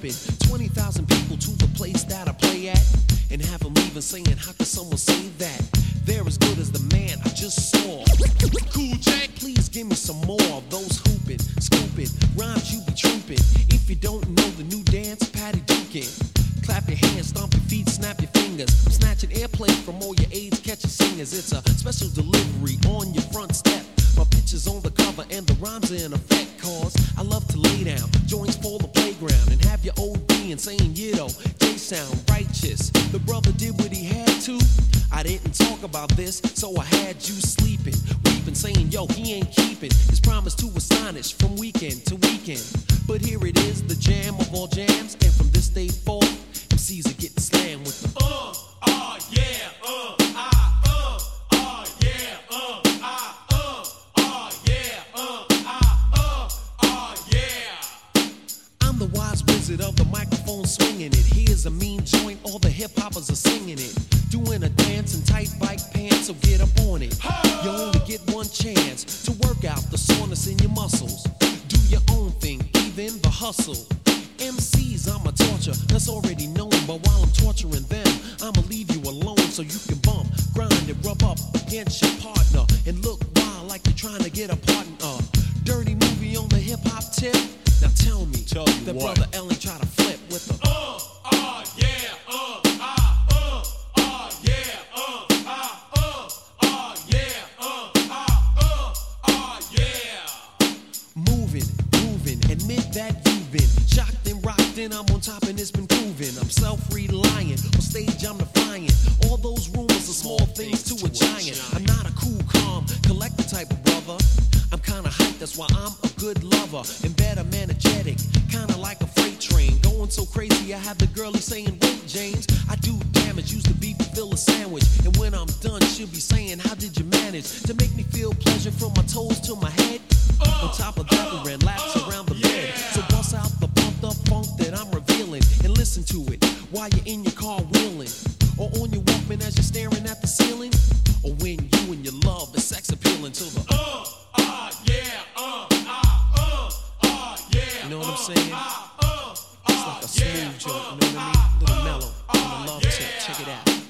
whipping 20,000 people to the place that I play at, and have them even saying, how could someone say that? They're as good as the man I just saw. Cool Jack, please give me some more of those hooping, scooping rhymes you be trooping. If you don't know the new dance, Patty Dukin'. Clap your hands, stomp your feet, snap your fingers. I'm snatching airplay from all your AIDS catchy singers. It's a special delivery on your front step. My picture's on the cover and the rhymes are in effect. Cause I love to lay down joints for the playground and have your old being saying, they sound righteous. The brother did what he had to. I didn't talk about this, so I had you sleeping, weeping, saying, he ain't keeping his promise to astonish from weekend to weekend. But here it is, the jam of all jams, and from this day forth, MCs are getting slammed with the I'm the wise wizard of the microphone swinging it. Here's a mean joint, all the hip hoppers are singing it. Doing a dance in tight bike pants, so get up on it. You only get one chance to work out the soreness in your muscles. Do your own thing, even the hustle. MCs, I'm a torture, that's already known. But while I'm torturing them, I'ma leave you alone so you can bump, grind, and rub up against your partner and look wild like you're trying to get a partner. Dirty movie on the hip hop tip. Now tell me that what? Brother Ellen try to flip with the moving, admit that you've been shocked and rocked, and I'm on top and it's been proven. I'm self-reliant, on stage I'm defiant. All those rumors are small things to a giant. I'm not a cool, calm, collector type of brother. I'm kinda hyped, that's why I'm a good lover and better energetic, kinda like a freight train. Going so crazy, I have the girlie saying, wait, James, I do damage, use the beef to fill a sandwich. And when I'm done, she'll be saying, how did you manage to make me feel pleasure from my toes to my head? On top of that, we ran laps around the bed. So bust out the pumped up funk that I'm revealing and listen to it while you're in your car wheeling, or on your Walkman as you're staring at the ceiling, or when you and your love is sex appealing to the you know what I'm saying? It's like a smooth joint, you know what I mean? Little mellow on the love tip. Check it out.